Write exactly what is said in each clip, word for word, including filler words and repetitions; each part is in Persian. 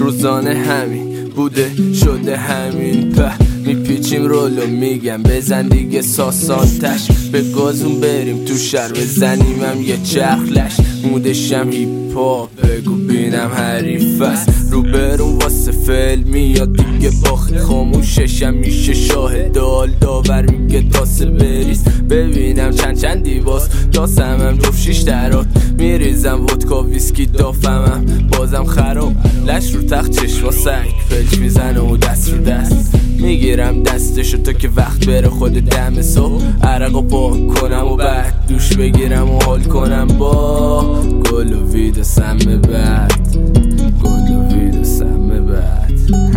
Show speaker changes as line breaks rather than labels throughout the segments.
روزانه همین بوده شده همین په میپیچیم رولو میگم بزن دیگه ساسانتش به گازون بریم تو شهر بزنیمم یه چرخلش مودشم هیپ هاپ بگو بینم حریف است رو برون واسه فیل میاد دیگه باخت خاموششم میشه شاهد دال داور میگه تاسه بریز ببینم چند چند دیواس داسمم جفت شیش درات میریزم ودکا ویسکی دافمم بازم خراب لش رو تخت چشما سنگ فلچ میزنه و دست رو دست میگیرم دستشو تا که وقت بره خود دم صبح عرقو پاک کنم و بعد دوش بگیرم و حال کنم با گل و وید و سم بعد گل و وید و سم بعد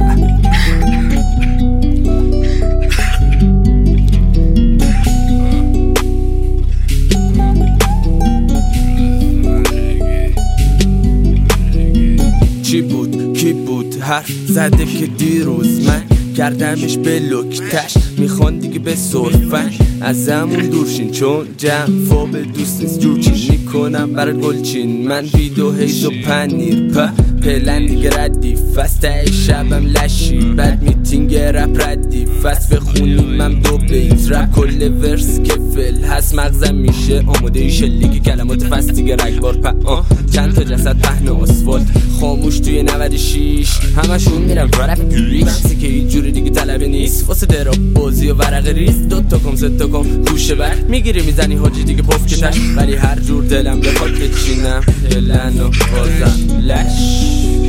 چی بود کی بود حرف زده که دیروز من کردمش به لکتش میخوان دیگه به صرفن از زمون دورشین چون جنفا به دوست نیست جورچین میکنم برای گلچین من ویدو هیز و پنیر په پلن دیگه ردیف از ته شبم لشی بعد میتینگ رپ ردیف از بخونیم هم دو بیت رپ کل ورس کفل هست مغزم میشه آماده ای شلیگی کلمات فست دیگه رگبار په چند تا جسد پهن آسفالت خاموش توی نود و شیش همشون میرم رپ گریش بحثی که هیچ جوری دیگه طلبه نیست واسه دراب بازی و ورق ریز دو تا کم ست تا کم کوشه بر میگیری میزنی حاجی دیگه پف کتش ولی هر جور دلم بخواد بچینم دلن و بازم لش